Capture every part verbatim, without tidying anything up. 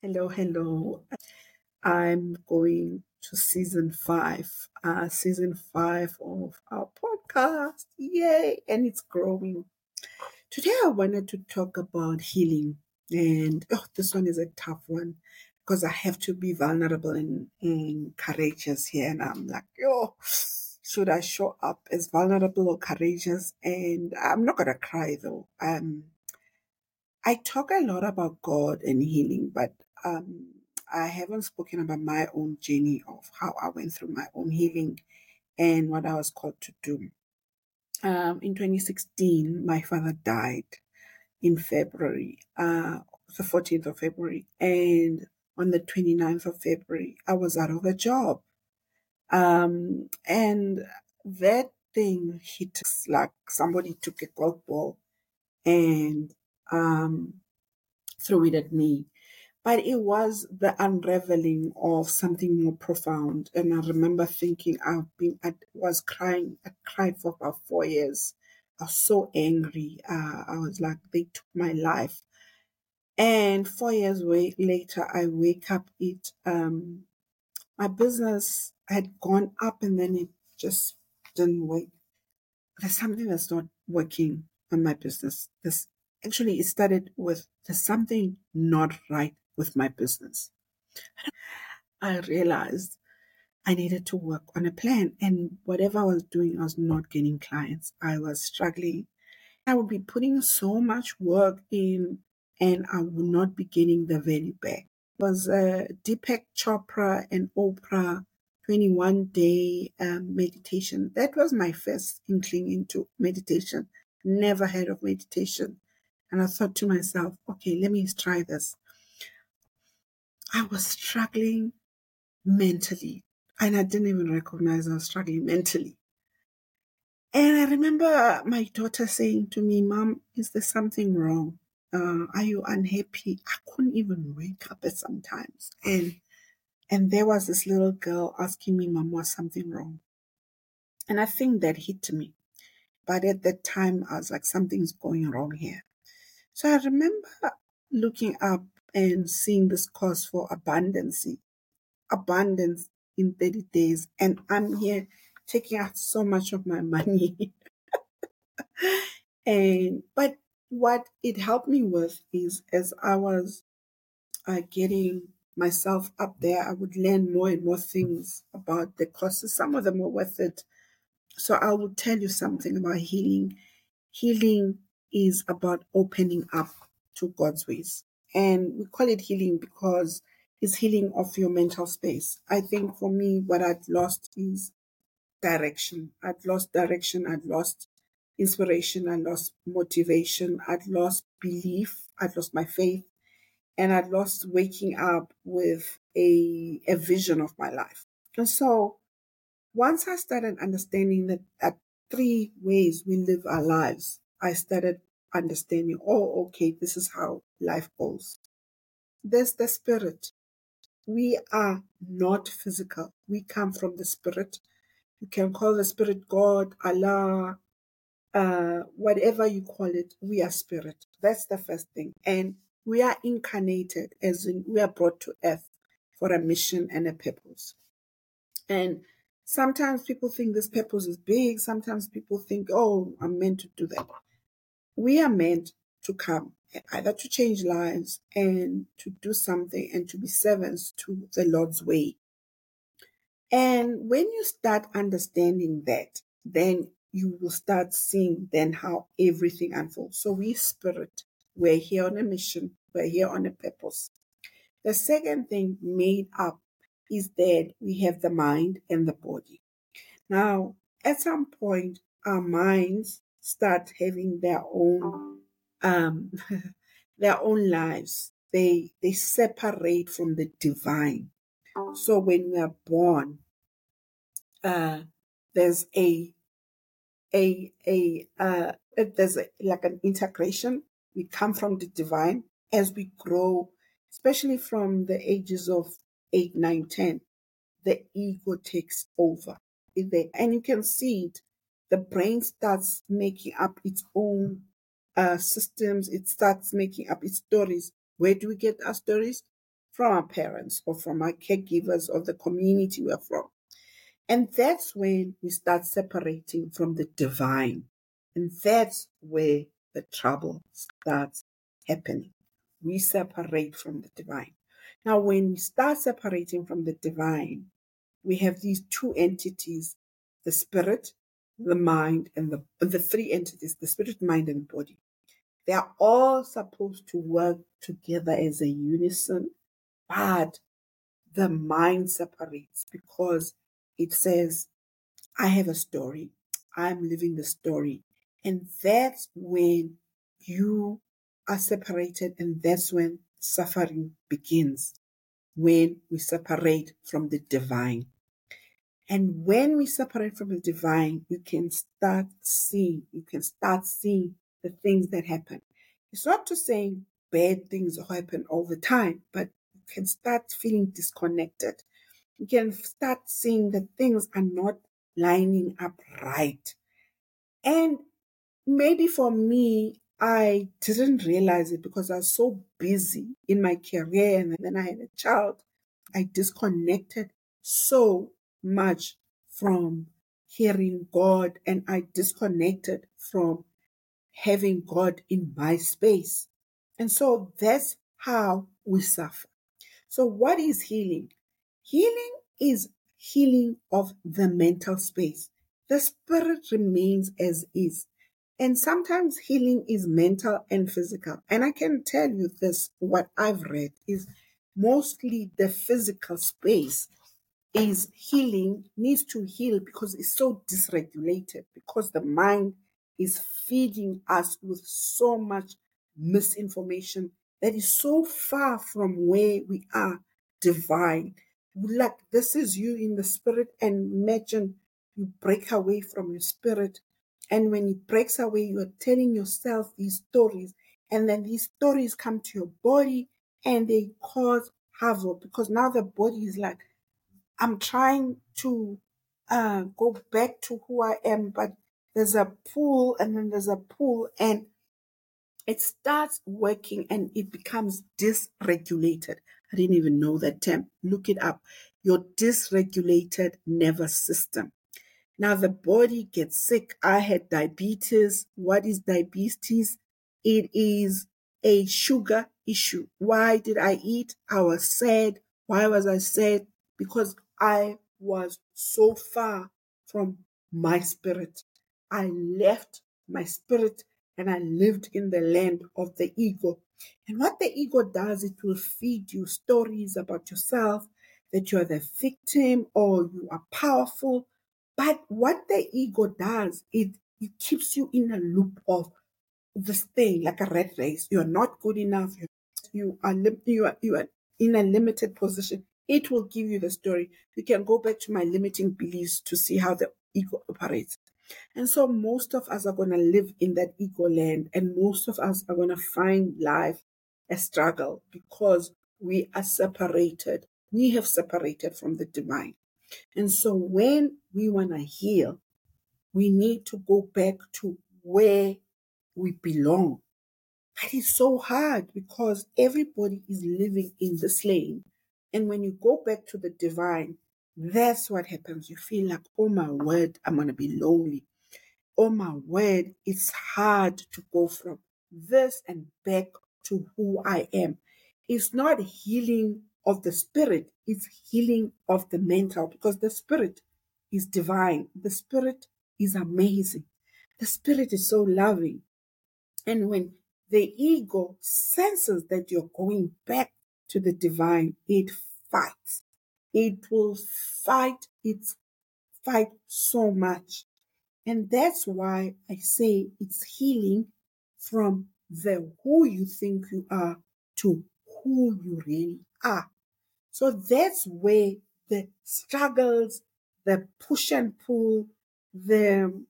Hello, hello. I'm going to season five, uh, season five of our podcast. Yay! And it's growing. Today, I wanted to talk about healing. And oh, this one is a tough one because I have to be vulnerable and, and courageous here. And I'm like, yo, should I show up as vulnerable or courageous? And I'm not going to cry though. Um, I talk a lot about God and healing, but um, I haven't spoken about my own journey of how I went through my own healing and what I was called to do. Um, in twenty sixteen, my father died in February, uh, the fourteenth of February, and on the twenty-ninth of February, I was out of a job. Um, and that thing hit like somebody took a golf ball and um, threw it at me. But it was the unraveling of something more profound. And I remember thinking I've been, I was crying, I cried for about four years. I was so angry. Uh, I was like, they took my life. And four years way, later, I wake up, it, um, my business had gone up and then it just didn't work. There's something that's not working on my business. This actually, it started with there's something not right with my business. I realized I needed to work on a plan. And whatever I was doing, I was not getting clients. I was struggling. I would be putting so much work in and I would not be getting the value back. It was uh, Deepak Chopra and Oprah twenty-one day um, meditation. That was my first inkling into meditation. Never heard of meditation. And I thought to myself, okay, let me try this. I was struggling mentally. And I didn't even recognize I was struggling mentally. And I remember my daughter saying to me, Mom, is there something wrong? Uh, are you unhappy? I couldn't even wake up at sometimes. And and there was this little girl asking me, Mom, was something wrong? And I think that hit me. But at that time, I was like, something's going wrong here. So I remember looking up and seeing this course for abundance abundance in thirty days. And I'm here taking out so much of my money. and but what it helped me with is as I was uh, getting myself up there, I would learn more and more things about the courses. Some of them were worth it. So I will tell you something about healing. Healing is about opening up to God's ways. And we call it healing because it's healing of your mental space. I think for me, what I've lost is direction. I'd lost direction. I'd lost inspiration. I lost motivation. I'd lost belief. I'd lost my faith. And I'd lost waking up with a, a vision of my life. And so once I started understanding that at three ways we live our lives, I started understanding, oh, okay, this is how life goes. There's the spirit. We are not physical. We come from the spirit. You can call the spirit God, Allah, uh, whatever you call it. We are spirit. That's the first thing. And we are incarnated, as in we are brought to earth for a mission and a purpose. And sometimes people think this purpose is big. Sometimes people think, oh, I'm meant to do that. We are meant to come, either to change lives and to do something and to be servants to the Lord's way. And when you start understanding that, then you will start seeing then how everything unfolds. So we spirit, we're here on a mission, we're here on a purpose. The second thing made up is that we have the mind and the body. Now, at some point, our minds start having their own um, their own lives. They they separate from the divine. So when we are born, uh, there's a a a uh, there's a, like an integration. We come from the divine as we grow, especially from the ages of eight, nine, ten. The ego takes over. And you can see it. The brain starts making up its own uh, systems. It starts making up its stories. Where do we get our stories? from our parents or from our caregivers or the community we're from. And that's when we start separating from the divine. And that's where the trouble starts happening. We separate from the divine. Now, when we start separating from the divine, we have these two entities, the spirit, the mind, and the, the three entities, the spirit, mind, and body. They are all supposed to work together as a unison, but the mind separates because it says, I have a story. I'm living the story. And that's when you are separated, and that's when suffering begins, when we separate from the divine. And when we separate from the divine, you can start seeing, you can start seeing the things that happen. It's not to say bad things happen all the time, but you can start feeling disconnected. You can start seeing that things are not lining up right. And maybe for me, I didn't realize it because I was so busy in my career, and then I had a child. I disconnected so much from hearing God, and I disconnected from having God in my space. And so that's how we suffer. So what is healing? Healing is healing of the mental space. The spirit remains as is. And sometimes healing is mental and physical. And I can tell you this, what I've read is mostly the physical space is healing, needs to heal because it's so dysregulated, because the mind is feeding us with so much misinformation that is so far from where we are divine. Like, this is you in the spirit, and imagine you break away from your spirit. And when it breaks away, you are telling yourself these stories, and then these stories come to your body and they cause havoc because now the body is like, I'm trying to uh, go back to who I am, but there's a pull and then there's a pull, and it starts working and it becomes dysregulated. I didn't even know that term. Look it up. Your dysregulated nervous system. Now the body gets sick. I had diabetes. What is diabetes? It is a sugar issue. Why did I eat? I was sad. Why was I sad? Because I was so far from my spirit. I left my spirit and I lived in the land of the ego. And what the ego does, it will feed you stories about yourself, that you are the victim or you are powerful. But what the ego does, it, it keeps you in a loop of this thing, like a rat race. You're not good enough. You, you are you are you are in a limited position. It will give you the story. You can go back to my limiting beliefs to see how the ego operates. And so most of us are going to live in that ego land, and most of us are going to find life a struggle because we are separated. We have separated from the divine. And so when we want to heal, we need to go back to where we belong. But it's so hard because everybody is living in this lane. And when you go back to the divine, that's what happens. You feel like, oh my word, I'm going to be lonely. Oh my word, it's hard to go from this and back to who I am. It's not healing of the spirit, it's healing of the mental, because the spirit is divine. The spirit is amazing. The spirit is so loving. And when the ego senses that you're going back to the divine, it fights. It will fight. It's fight so much. And that's why I say it's healing from the who you think you are to who you really are. So that's where the struggles, the push and pull, the,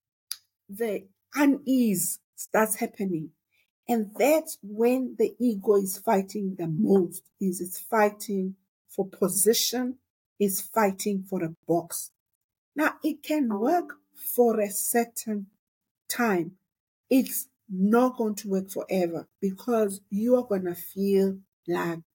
the unease starts happening. And that's when the ego is fighting the most, is it's fighting for position, is fighting for a box. Now, it can work for a certain time. It's not going to work forever because you are going to feel like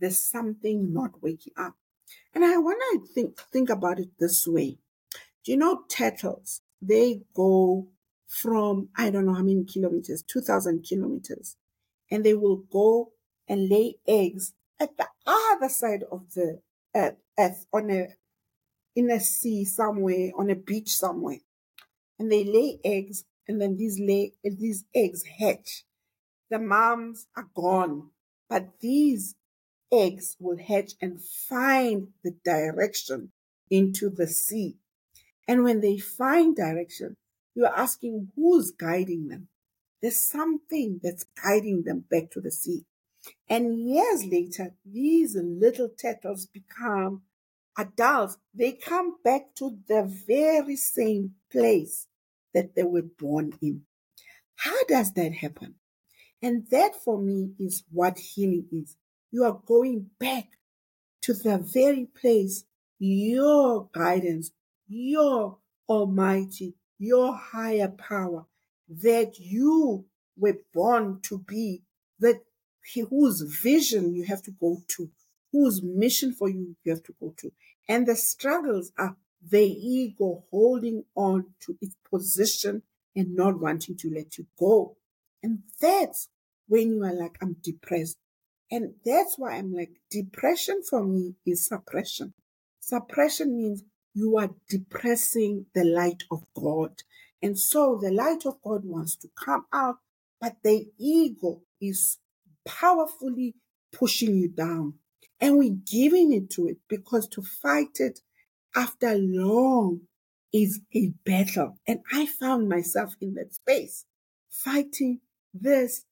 there's something not waking up. And I want to think, think about it this way. Do you know turtles? They go from, I don't know how many kilometers, two thousand kilometers, and they will go and lay eggs at the other side of the earth, earth on a, in a sea somewhere, on a beach somewhere. And they lay eggs, and then these lay, these eggs hatch. The moms are gone, but these eggs will hatch and find the direction into the sea. And when they find direction, you're asking who's guiding them. There's something that's guiding them back to the sea. And years later, these little turtles become adults. They come back to the very same place that they were born in. How does that happen? And that for me is what healing is. You are going back to the very place your guidance, your almighty, your higher power that you were born to be, that whose vision you have to go to, whose mission for you you have to go to. And the struggles are the ego holding on to its position and not wanting to let you go. And that's when you are like, I'm depressed. And that's why I'm like, depression for me is suppression. Suppression means you are depressing the light of God. And so the light of God wants to come out, but the ego is powerfully pushing you down. And we're giving it to it because to fight it after long is a battle. And I found myself in that space, fighting this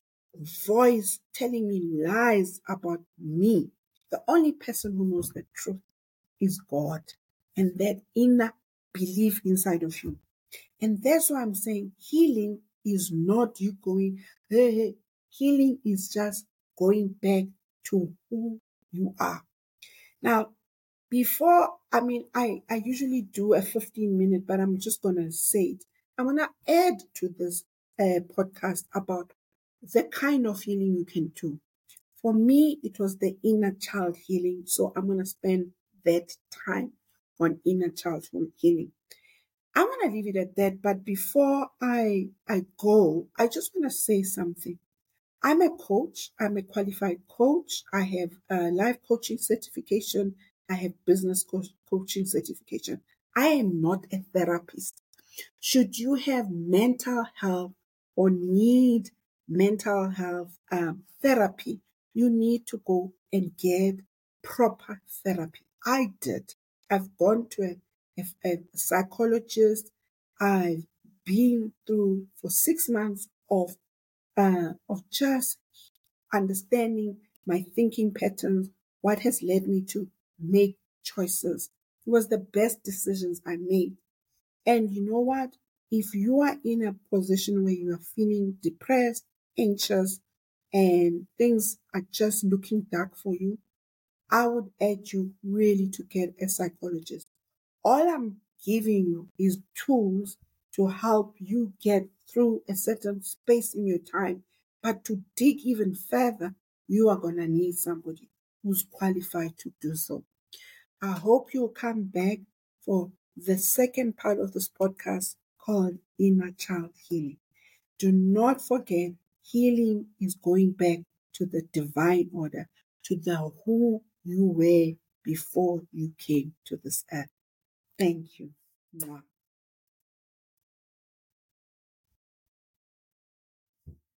voice telling me lies about me. The only person who knows the truth is God and that inner belief inside of you. And that's why I'm saying healing is not you going, hey, hey. Healing is just going back to who you are. Now, before, I mean, I, I usually do a fifteen minute, but I'm just going to say it. I'm going to add to this uh, podcast about the kind of healing you can do. For me, it was the inner child healing. So I'm going to spend that time on inner child healing. I'm going to leave it at that. But before I, I go, I just want to say something. I'm a coach. I'm a qualified coach. I have a life coaching certification. I have business co- coaching certification. I am not a therapist. Should you have mental health or need mental health um, therapy, you need to go and get proper therapy. I did. I've gone to a, a, a psychologist. I've been through for six months of uh, of just understanding my thinking patterns, what has led me to make choices. It was the best decisions I made. And you know what? If you are in a position where you are feeling depressed, anxious, and things are just looking dark for you, I would urge you really to get a psychologist. All I'm giving you is tools to help you get through a certain space in your time. But to dig even further, you are going to need somebody who's qualified to do so. I hope you'll come back for the second part of this podcast called Inner Child Healing. Do not forget, healing is going back to the divine order, to the who you were before you came to this earth. Thank you. Mwah.